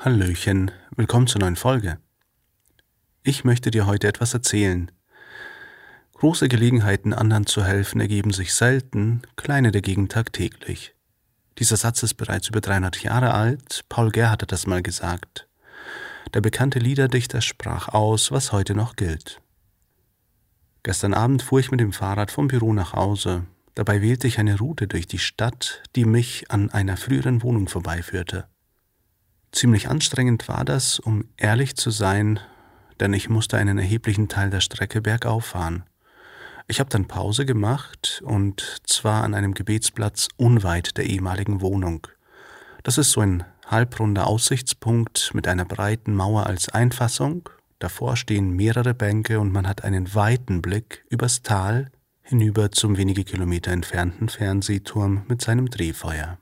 Hallöchen, willkommen zur neuen Folge. Ich möchte dir heute etwas erzählen. Große Gelegenheiten, anderen zu helfen, ergeben sich selten, kleine dagegen tagtäglich. Dieser Satz ist bereits über 300 Jahre alt, Paul Gerhardt hat das mal gesagt. Der bekannte Liederdichter sprach aus, was heute noch gilt. Gestern Abend fuhr ich mit dem Fahrrad vom Büro nach Hause. Dabei wählte ich eine Route durch die Stadt, die mich an einer früheren Wohnung vorbeiführte. Ziemlich anstrengend war das, um ehrlich zu sein, denn ich musste einen erheblichen Teil der Strecke bergauf fahren. Ich habe dann Pause gemacht, und zwar an einem Gebetsplatz unweit der ehemaligen Wohnung. Das ist so ein halbrunder Aussichtspunkt mit einer breiten Mauer als Einfassung. Davor stehen mehrere Bänke und man hat einen weiten Blick übers Tal hinüber zum wenige Kilometer entfernten Fernsehturm mit seinem Drehfeuer.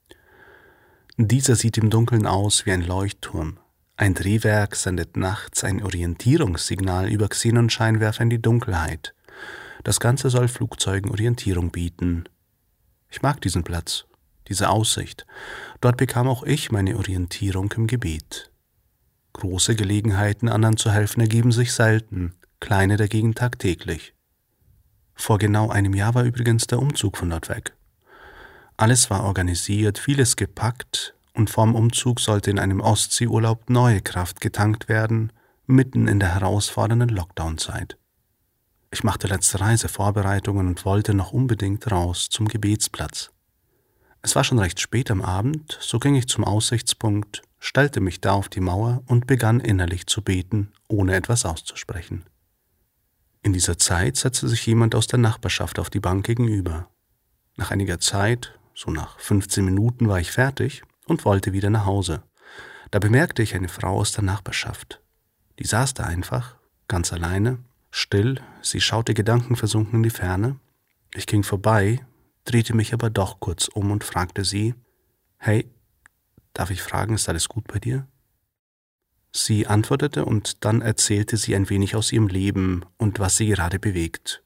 Dieser sieht im Dunkeln aus wie ein Leuchtturm. Ein Drehwerk sendet nachts ein Orientierungssignal über Xenonscheinwerfer in die Dunkelheit. Das Ganze soll Flugzeugen Orientierung bieten. Ich mag diesen Platz, diese Aussicht. Dort bekam auch ich meine Orientierung im Gebet. Große Gelegenheiten, anderen zu helfen, ergeben sich selten, kleine dagegen tagtäglich. Vor genau einem Jahr war übrigens der Umzug von dort weg. Alles war organisiert, vieles gepackt, und vorm Umzug sollte in einem Ostseeurlaub neue Kraft getankt werden, mitten in der herausfordernden Lockdown-Zeit. Ich machte letzte Reisevorbereitungen und wollte noch unbedingt raus zum Gebetsplatz. Es war schon recht spät am Abend, so ging ich zum Aussichtspunkt, stellte mich da auf die Mauer und begann innerlich zu beten, ohne etwas auszusprechen. In dieser Zeit setzte sich jemand aus der Nachbarschaft auf die Bank gegenüber. Nach einiger Zeit, so nach 15 Minuten, war ich fertig und wollte wieder nach Hause. Da bemerkte ich eine Frau aus der Nachbarschaft. Die saß da einfach, ganz alleine, still, sie schaute gedankenversunken in die Ferne. Ich ging vorbei, drehte mich aber doch kurz um und fragte sie: »Hey, darf ich fragen, ist alles gut bei dir?« Sie antwortete, und dann erzählte sie ein wenig aus ihrem Leben und was sie gerade bewegt.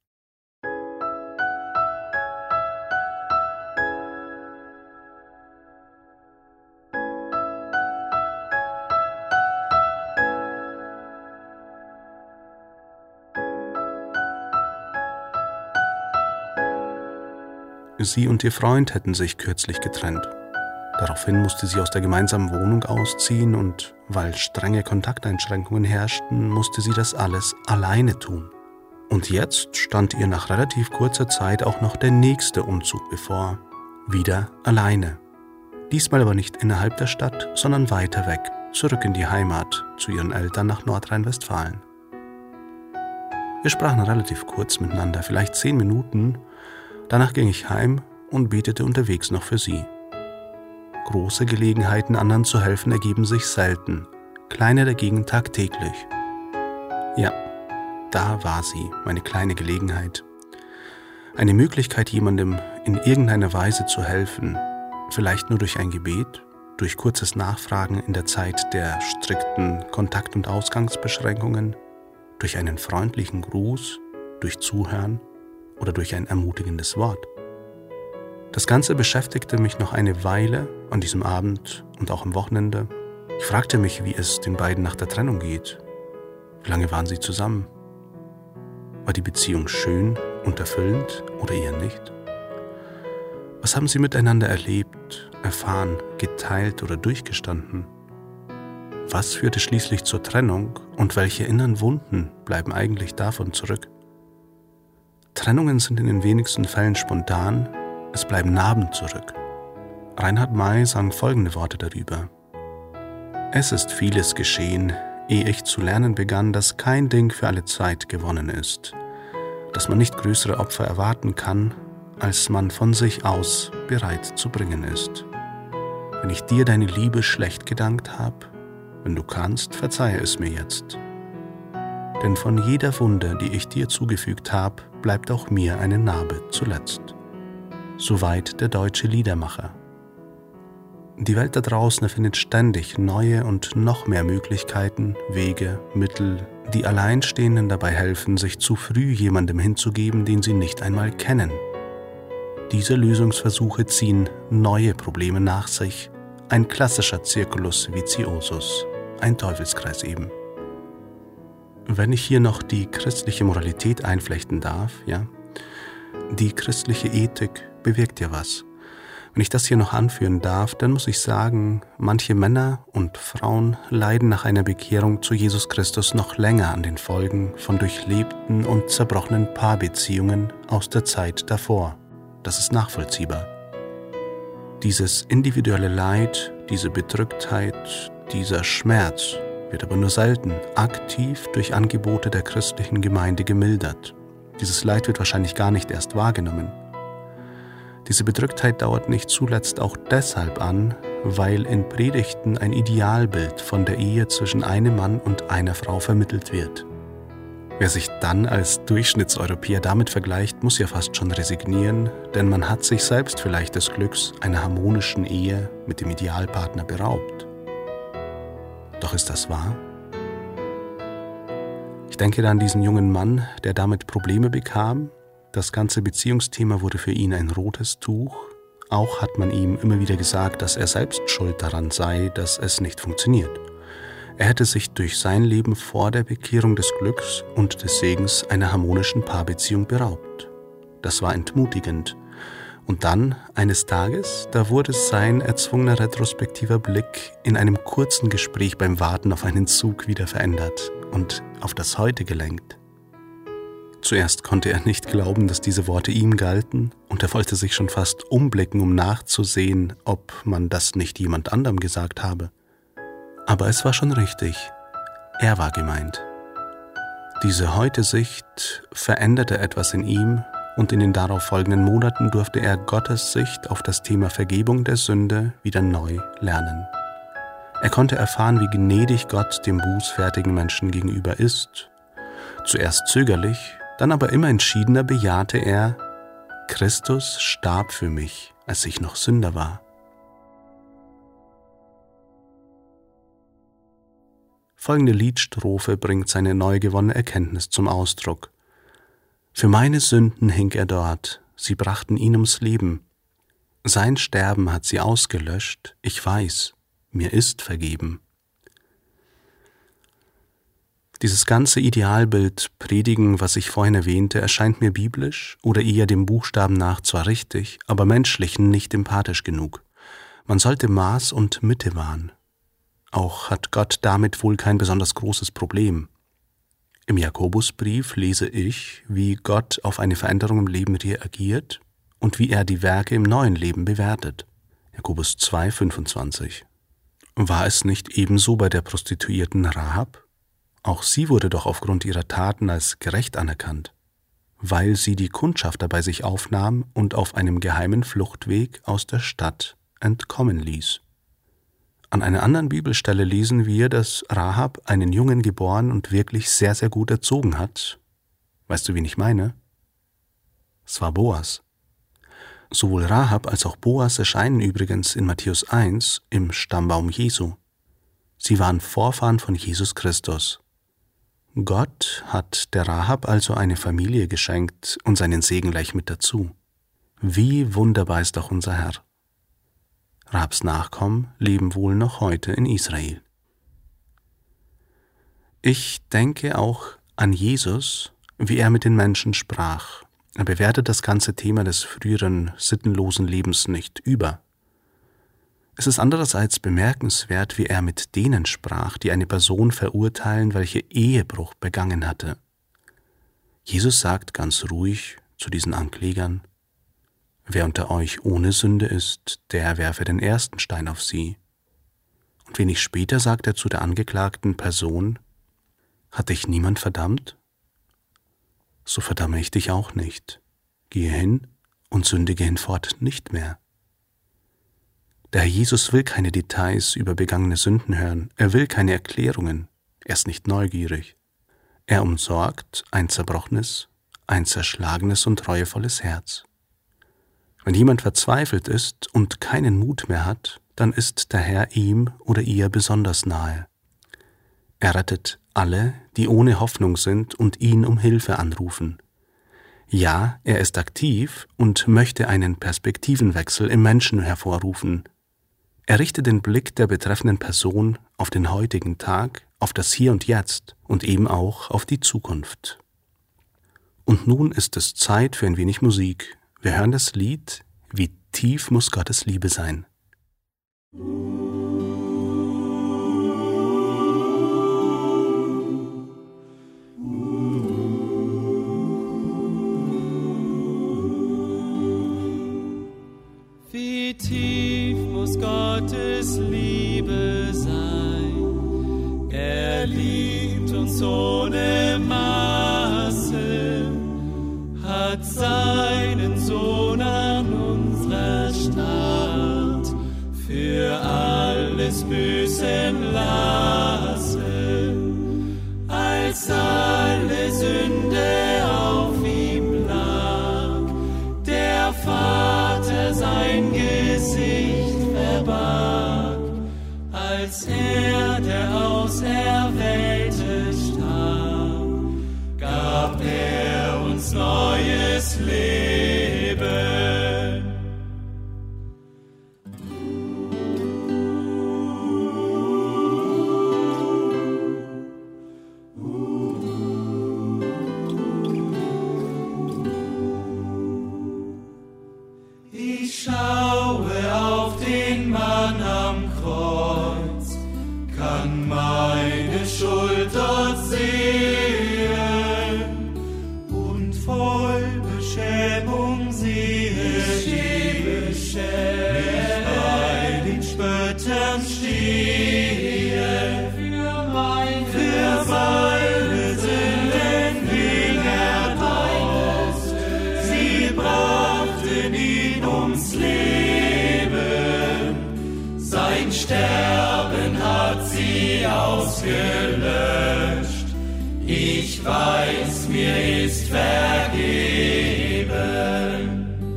Sie und ihr Freund hätten sich kürzlich getrennt. Daraufhin musste sie aus der gemeinsamen Wohnung ausziehen, und weil strenge Kontakteinschränkungen herrschten, musste sie das alles alleine tun. Und jetzt stand ihr nach relativ kurzer Zeit auch noch der nächste Umzug bevor. Wieder alleine. Diesmal aber nicht innerhalb der Stadt, sondern weiter weg, zurück in die Heimat, zu ihren Eltern nach Nordrhein-Westfalen. Wir sprachen relativ kurz miteinander, vielleicht 10 Minuten. Danach ging ich heim und betete unterwegs noch für sie. Große Gelegenheiten, anderen zu helfen, ergeben sich selten, kleine dagegen tagtäglich. Ja, da war sie, meine kleine Gelegenheit. Eine Möglichkeit, jemandem in irgendeiner Weise zu helfen, vielleicht nur durch ein Gebet, durch kurzes Nachfragen in der Zeit der strikten Kontakt- und Ausgangsbeschränkungen, durch einen freundlichen Gruß, durch Zuhören oder durch ein ermutigendes Wort. Das Ganze beschäftigte mich noch eine Weile an diesem Abend und auch am Wochenende. Ich fragte mich, wie es den beiden nach der Trennung geht. Wie lange waren sie zusammen? War die Beziehung schön und erfüllend oder eher nicht? Was haben sie miteinander erlebt, erfahren, geteilt oder durchgestanden? Was führte schließlich zur Trennung und welche inneren Wunden bleiben eigentlich davon zurück? Trennungen sind in den wenigsten Fällen spontan, es bleiben Narben zurück. Reinhard May sang folgende Worte darüber: Es ist vieles geschehen, ehe ich zu lernen begann, dass kein Ding für alle Zeit gewonnen ist, dass man nicht größere Opfer erwarten kann, als man von sich aus bereit zu bringen ist. Wenn ich dir deine Liebe schlecht gedankt hab, wenn du kannst, verzeihe es mir jetzt. Denn von jeder Wunde, die ich dir zugefügt hab, bleibt auch mir eine Narbe zuletzt. Soweit der deutsche Liedermacher. Die Welt da draußen erfindet ständig neue und noch mehr Möglichkeiten, Wege, Mittel, die Alleinstehenden dabei helfen, sich zu früh jemandem hinzugeben, den sie nicht einmal kennen. Diese Lösungsversuche ziehen neue Probleme nach sich, ein klassischer Circulus viciosus, ein Teufelskreis eben. Wenn ich hier noch die christliche Moralität einflechten darf, ja, die christliche Ethik bewirkt ja was. Wenn ich das hier noch anführen darf, dann muss ich sagen, manche Männer und Frauen leiden nach einer Bekehrung zu Jesus Christus noch länger an den Folgen von durchlebten und zerbrochenen Paarbeziehungen aus der Zeit davor. Das ist nachvollziehbar. Dieses individuelle Leid, diese Bedrücktheit, dieser Schmerz wird aber nur selten aktiv durch Angebote der christlichen Gemeinde gemildert. Dieses Leid wird wahrscheinlich gar nicht erst wahrgenommen. Diese Bedrücktheit dauert nicht zuletzt auch deshalb an, weil in Predigten ein Idealbild von der Ehe zwischen einem Mann und einer Frau vermittelt wird. Wer sich dann als Durchschnittseuropäer damit vergleicht, muss ja fast schon resignieren, denn man hat sich selbst vielleicht des Glücks einer harmonischen Ehe mit dem Idealpartner beraubt. Doch ist das wahr? Ich denke da an diesen jungen Mann, der damit Probleme bekam. Das ganze Beziehungsthema wurde für ihn ein rotes Tuch. Auch hat man ihm immer wieder gesagt, dass er selbst schuld daran sei, dass es nicht funktioniert. Er hätte sich durch sein Leben vor der Bekehrung des Glücks und des Segens einer harmonischen Paarbeziehung beraubt. Das war entmutigend. Und dann, eines Tages, da wurde sein erzwungener retrospektiver Blick in einem kurzen Gespräch beim Warten auf einen Zug wieder verändert und auf das Heute gelenkt. Zuerst konnte er nicht glauben, dass diese Worte ihm galten, und er wollte sich schon fast umblicken, um nachzusehen, ob man das nicht jemand anderem gesagt habe. Aber es war schon richtig. Er war gemeint. Diese Heute-Sicht veränderte etwas in ihm, und in den darauf folgenden Monaten durfte er Gottes Sicht auf das Thema Vergebung der Sünde wieder neu lernen. Er konnte erfahren, wie gnädig Gott dem bußfertigen Menschen gegenüber ist. Zuerst zögerlich, dann aber immer entschiedener bejahte er: Christus starb für mich, als ich noch Sünder war. Folgende Liedstrophe bringt seine neu gewonnene Erkenntnis zum Ausdruck. Für meine Sünden hing er dort, sie brachten ihn ums Leben. Sein Sterben hat sie ausgelöscht, ich weiß, mir ist vergeben. Dieses ganze Idealbild Predigen, was ich vorhin erwähnte, erscheint mir biblisch oder eher dem Buchstaben nach zwar richtig, aber menschlich nicht empathisch genug. Man sollte Maß und Mitte wahren. Auch hat Gott damit wohl kein besonders großes Problem. Im Jakobusbrief lese ich, wie Gott auf eine Veränderung im Leben reagiert und wie er die Werke im neuen Leben bewertet. Jakobus 2,25. War es nicht ebenso bei der Prostituierten Rahab? Auch sie wurde doch aufgrund ihrer Taten als gerecht anerkannt, weil sie die Kundschafter bei sich aufnahm und auf einem geheimen Fluchtweg aus der Stadt entkommen ließ. An einer anderen Bibelstelle lesen wir, dass Rahab einen Jungen geboren und wirklich sehr, sehr gut erzogen hat. Weißt du, wen ich meine? Es war Boas. Sowohl Rahab als auch Boas erscheinen übrigens in Matthäus 1 im Stammbaum Jesu. Sie waren Vorfahren von Jesus Christus. Gott hat der Rahab also eine Familie geschenkt und seinen Segen gleich mit dazu. Wie wunderbar ist doch unser Herr. Rahabs Nachkommen leben wohl noch heute in Israel. Ich denke auch an Jesus, wie er mit den Menschen sprach. Er bewertet das ganze Thema des früheren sittenlosen Lebens nicht über. Es ist andererseits bemerkenswert, wie er mit denen sprach, die eine Person verurteilen, welche Ehebruch begangen hatte. Jesus sagt ganz ruhig zu diesen Anklägern: Wer unter euch ohne Sünde ist, der werfe den ersten Stein auf sie. Und wenig später sagt er zu der angeklagten Person: Hat dich niemand verdammt? So verdamme ich dich auch nicht. Gehe hin und sündige hinfort nicht mehr. Der Herr Jesus will keine Details über begangene Sünden hören, er will keine Erklärungen, er ist nicht neugierig. Er umsorgt ein zerbrochenes, ein zerschlagenes und reuevolles Herz. Wenn jemand verzweifelt ist und keinen Mut mehr hat, dann ist der Herr ihm oder ihr besonders nahe. Er rettet alle, die ohne Hoffnung sind und ihn um Hilfe anrufen. Ja, er ist aktiv und möchte einen Perspektivenwechsel im Menschen hervorrufen. Er richtet den Blick der betreffenden Person auf den heutigen Tag, auf das Hier und Jetzt und eben auch auf die Zukunft. Und nun ist es Zeit für ein wenig Musik. Wir hören das Lied »Wie tief muss Gottes Liebe sein«. Wie tief muss Gottes Liebe sein, er liebt uns ohne Maße, hat seinen Sohn an unserer Statt für alles büßen lassen, als alle Sünde auf ihm lag, der Vater sein Gesicht verbarg, als er der Auserwählte starb, gab er uns neues Leben. Ich schaue auf den Mann am Kreuz, kann meine Schuld dort sehen und voll Beschämung sehe ich, nicht bei den Spöttern stehe, für meine Sünden ging er aus, sie brachten ihn ums Leben, sein Sterben hat sie ausgelöscht, ich weiß, mir ist vergeben.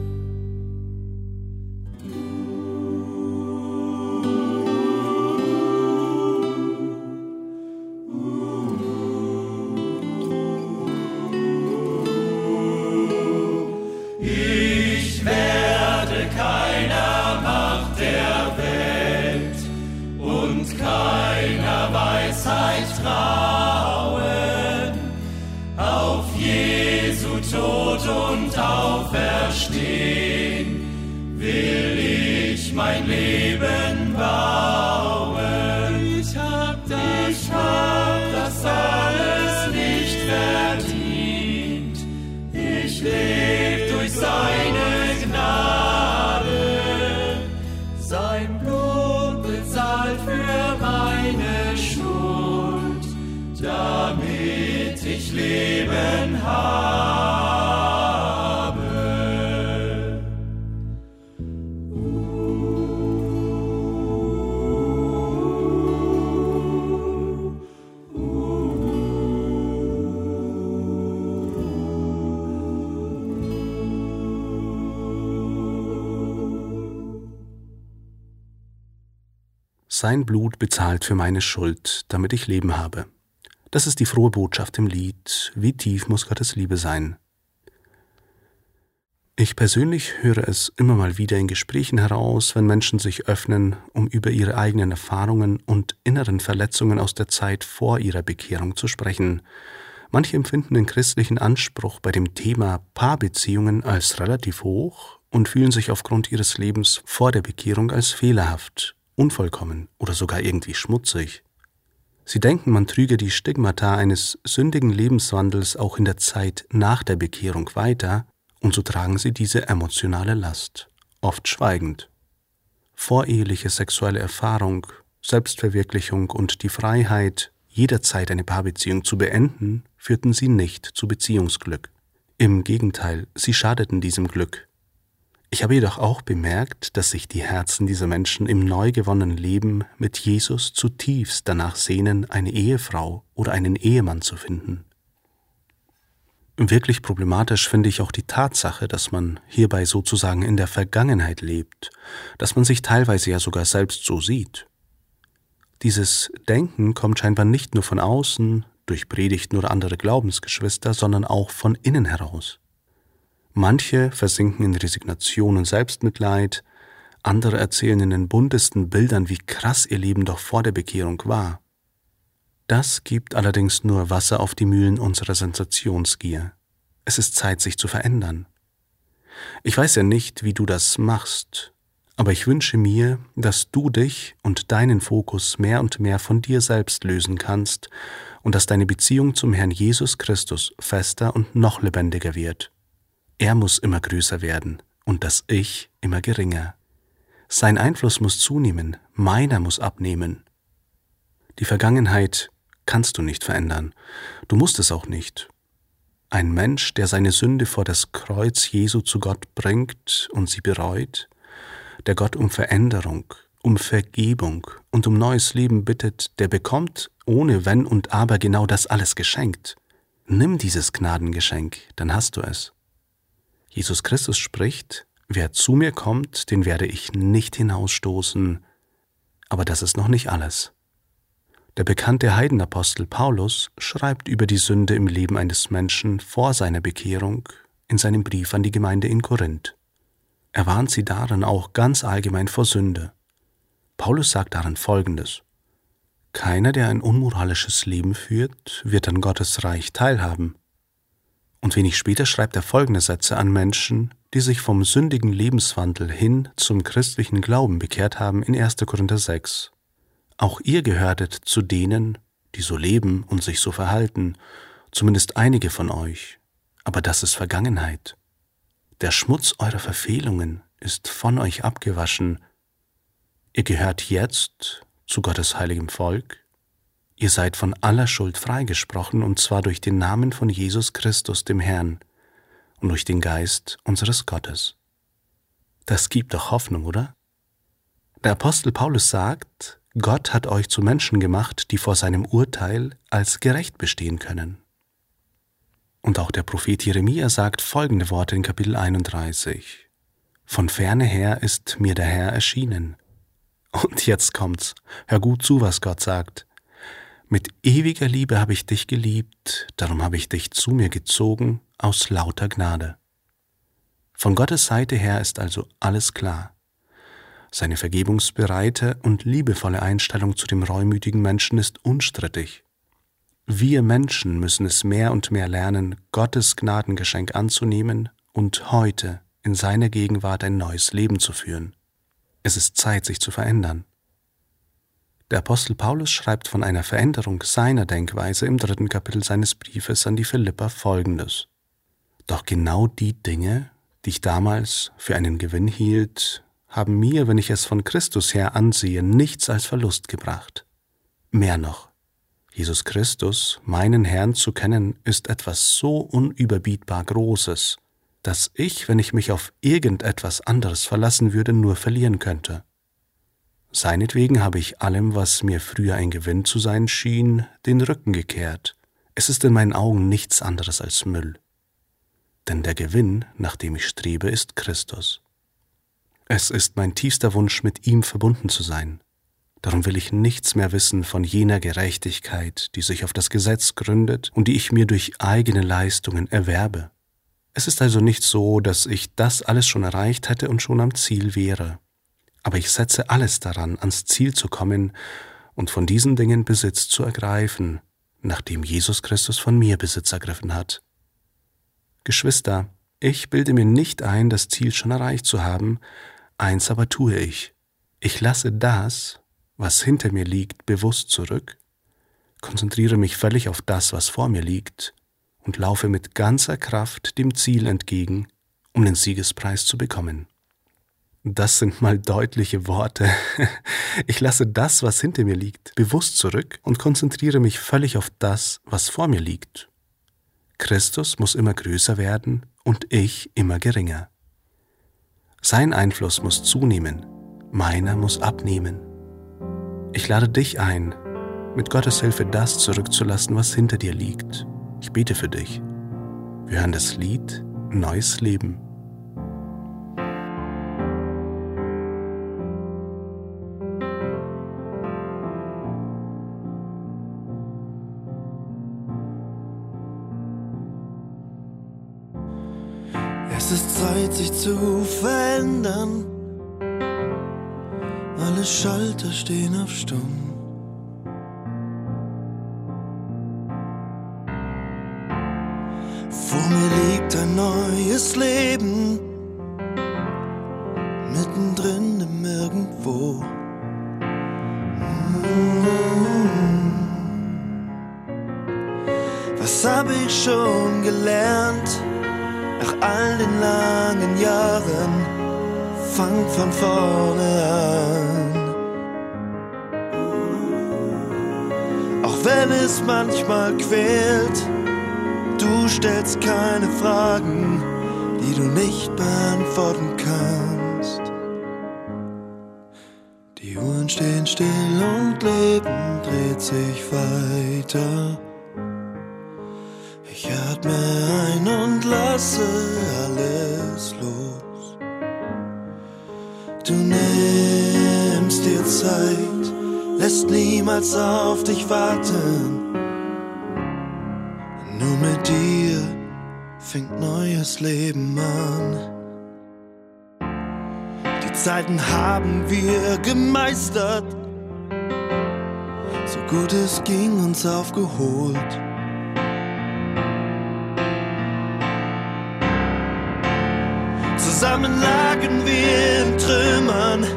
Ich werde keiner Macht der Welt und keiner Weisheit trauen, auf Jesu Tod und Auferstehen will ich mein Leben bauen. Ich hab das alles nicht verdient, ich lebe durch seine Gnade, sein Blut bezahlt für meine Schuld, damit ich Leben habe. Sein Blut bezahlt für meine Schuld, damit ich Leben habe. Das ist die frohe Botschaft im Lied »Wie tief muss Gottes Liebe sein«. Ich persönlich höre es immer mal wieder in Gesprächen heraus, wenn Menschen sich öffnen, um über ihre eigenen Erfahrungen und inneren Verletzungen aus der Zeit vor ihrer Bekehrung zu sprechen. Manche empfinden den christlichen Anspruch bei dem Thema Paarbeziehungen als relativ hoch und fühlen sich aufgrund ihres Lebens vor der Bekehrung als fehlerhaft, unvollkommen oder sogar irgendwie schmutzig. Sie denken, man trüge die Stigmata eines sündigen Lebenswandels auch in der Zeit nach der Bekehrung weiter, und so tragen sie diese emotionale Last, oft schweigend. Voreheliche sexuelle Erfahrung, Selbstverwirklichung und die Freiheit, jederzeit eine Paarbeziehung zu beenden, führten sie nicht zu Beziehungsglück. Im Gegenteil, sie schadeten diesem Glück. Ich habe jedoch auch bemerkt, dass sich die Herzen dieser Menschen im neu gewonnenen Leben mit Jesus zutiefst danach sehnen, eine Ehefrau oder einen Ehemann zu finden. Wirklich problematisch finde ich auch die Tatsache, dass man hierbei sozusagen in der Vergangenheit lebt, dass man sich teilweise ja sogar selbst so sieht. Dieses Denken kommt scheinbar nicht nur von außen, durch Predigten oder andere Glaubensgeschwister, sondern auch von innen heraus. Manche versinken in Resignation und Selbstmitleid, Andere erzählen in den buntesten Bildern, wie krass ihr Leben doch vor der Bekehrung war. Das gibt allerdings nur Wasser auf die Mühlen unserer Sensationsgier. Es ist Zeit, sich zu verändern. Ich weiß ja nicht, wie du das machst, aber ich wünsche mir, dass du dich und deinen Fokus mehr und mehr von dir selbst lösen kannst und dass deine Beziehung zum Herrn Jesus Christus fester und noch lebendiger wird. Er muss immer größer werden und das Ich immer geringer. Sein Einfluss muss zunehmen, meiner muss abnehmen. Die Vergangenheit kannst du nicht verändern, du musst es auch nicht. Ein Mensch, der seine Sünde vor das Kreuz Jesu zu Gott bringt und sie bereut, der Gott um Veränderung, um Vergebung und um neues Leben bittet, der bekommt ohne Wenn und Aber genau das alles geschenkt. Nimm dieses Gnadengeschenk, dann hast du es. Jesus Christus spricht: Wer zu mir kommt, den werde ich nicht hinausstoßen. Aber das ist noch nicht alles. Der bekannte Heidenapostel Paulus schreibt über die Sünde im Leben eines Menschen vor seiner Bekehrung in seinem Brief an die Gemeinde in Korinth. Er warnt sie darin auch ganz allgemein vor Sünde. Paulus sagt darin Folgendes: Keiner, der ein unmoralisches Leben führt, wird an Gottes Reich teilhaben. Und wenig später schreibt er folgende Sätze an Menschen, die sich vom sündigen Lebenswandel hin zum christlichen Glauben bekehrt haben in 1. Korinther 6. Auch ihr gehörtet zu denen, die so leben und sich so verhalten, zumindest einige von euch, aber das ist Vergangenheit. Der Schmutz eurer Verfehlungen ist von euch abgewaschen. Ihr gehört jetzt zu Gottes heiligem Volk. Ihr seid von aller Schuld freigesprochen, und zwar durch den Namen von Jesus Christus, dem Herrn, und durch den Geist unseres Gottes. Das gibt doch Hoffnung, oder? Der Apostel Paulus sagt, Gott hat euch zu Menschen gemacht, die vor seinem Urteil als gerecht bestehen können. Und auch der Prophet Jeremia sagt folgende Worte in Kapitel 31. Von ferne her ist mir der Herr erschienen. Und jetzt kommt's. Hör gut zu, was Gott sagt. Mit ewiger Liebe habe ich dich geliebt, darum habe ich dich zu mir gezogen aus lauter Gnade. Von Gottes Seite her ist also alles klar. Seine vergebungsbereite und liebevolle Einstellung zu dem reumütigen Menschen ist unstrittig. Wir Menschen müssen es mehr und mehr lernen, Gottes Gnadengeschenk anzunehmen und heute in seiner Gegenwart ein neues Leben zu führen. Es ist Zeit, sich zu verändern. Der Apostel Paulus schreibt von einer Veränderung seiner Denkweise im 3. Kapitel seines Briefes an die Philipper Folgendes: Doch genau die Dinge, die ich damals für einen Gewinn hielt, haben mir, wenn ich es von Christus her ansehe, nichts als Verlust gebracht. Mehr noch: Jesus Christus, meinen Herrn, zu kennen, ist etwas so unüberbietbar Großes, dass ich, wenn ich mich auf irgendetwas anderes verlassen würde, nur verlieren könnte. Seinetwegen habe ich allem, was mir früher ein Gewinn zu sein schien, den Rücken gekehrt. Es ist in meinen Augen nichts anderes als Müll. Denn der Gewinn, nach dem ich strebe, ist Christus. Es ist mein tiefster Wunsch, mit ihm verbunden zu sein. Darum will ich nichts mehr wissen von jener Gerechtigkeit, die sich auf das Gesetz gründet und die ich mir durch eigene Leistungen erwerbe. Es ist also nicht so, dass ich das alles schon erreicht hätte und schon am Ziel wäre. Aber ich setze alles daran, ans Ziel zu kommen und von diesen Dingen Besitz zu ergreifen, nachdem Jesus Christus von mir Besitz ergriffen hat. Geschwister, ich bilde mir nicht ein, das Ziel schon erreicht zu haben, eins aber tue ich. Ich lasse das, was hinter mir liegt, bewusst zurück, konzentriere mich völlig auf das, was vor mir liegt, und laufe mit ganzer Kraft dem Ziel entgegen, um den Siegespreis zu bekommen. Das sind mal deutliche Worte. Ich lasse das, was hinter mir liegt, bewusst zurück und konzentriere mich völlig auf das, was vor mir liegt. Christus muss immer größer werden und ich immer geringer. Sein Einfluss muss zunehmen, meiner muss abnehmen. Ich lade dich ein, mit Gottes Hilfe das zurückzulassen, was hinter dir liegt. Ich bete für dich. Wir hören das Lied Neues Leben. Es ist Zeit, sich zu verändern. Alle Schalter stehen auf Stumm. Vor mir liegt ein neues Leben, mittendrin im Nirgendwo. Was hab ich schon gelernt? Nach all den langen Jahren, fang von vorne an. Auch wenn es manchmal quält, du stellst keine Fragen, die du nicht beantworten kannst. Die Uhren stehen still und Leben dreht sich weiter. Ich atme ein und lasse alles los. Du nimmst dir Zeit, lässt niemals auf dich warten. Nur mit dir fängt neues Leben an. Die Zeiten haben wir gemeistert, so gut es ging uns aufgeholt. Zusammen lagen wir in Trümmern,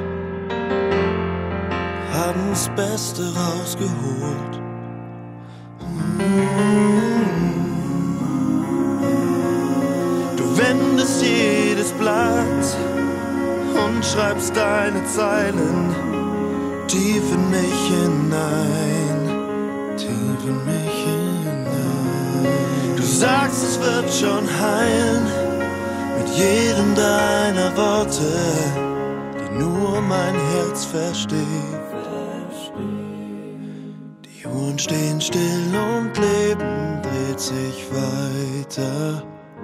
haben das Beste rausgeholt. Du wendest jedes Blatt und schreibst deine Zeilen tief in mich hinein, tief in mich hinein. Du sagst, es wird schon heilen, mit jedem deiner Worte, die nur mein Herz versteht. Die Uhren stehen still und Leben dreht sich weiter.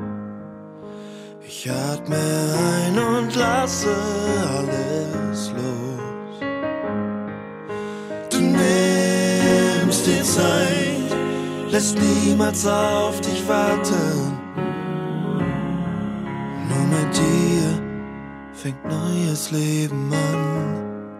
Ich atme ein und lasse alles los. Du nimmst dir Zeit, lässt niemals auf dich warten. Nur mit dir fängt neues Leben an.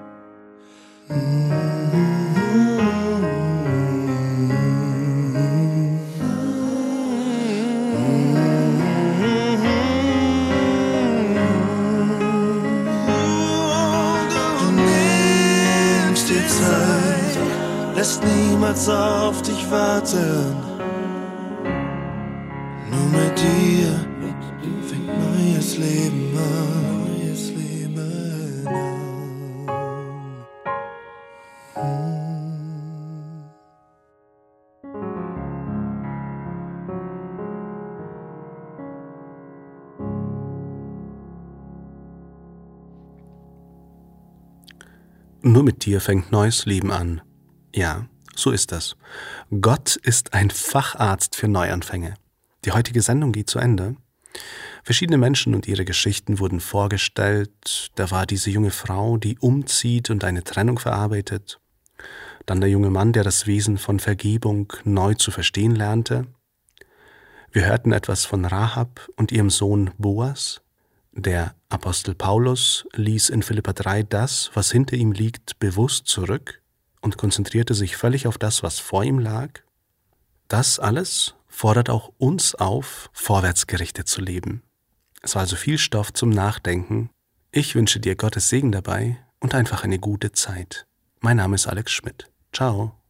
Lässt niemals auf dich warten. Nur mit dir fängt neues Leben an. Neues Leben an. Nur mit dir fängt neues Leben an. Ja, so ist das. Gott ist ein Facharzt für Neuanfänge. Die heutige Sendung geht zu Ende. Verschiedene Menschen und ihre Geschichten wurden vorgestellt. Da war diese junge Frau, die umzieht und eine Trennung verarbeitet. Dann der junge Mann, der das Wesen von Vergebung neu zu verstehen lernte. Wir hörten etwas von Rahab und ihrem Sohn Boas. Der Apostel Paulus ließ in Philipper 3 das, was hinter ihm liegt, bewusst zurück und konzentrierte sich völlig auf das, was vor ihm lag. Das alles fordert auch uns auf, vorwärtsgerichtet zu leben. Es war also viel Stoff zum Nachdenken. Ich wünsche dir Gottes Segen dabei und einfach eine gute Zeit. Mein Name ist Alex Schmidt. Ciao.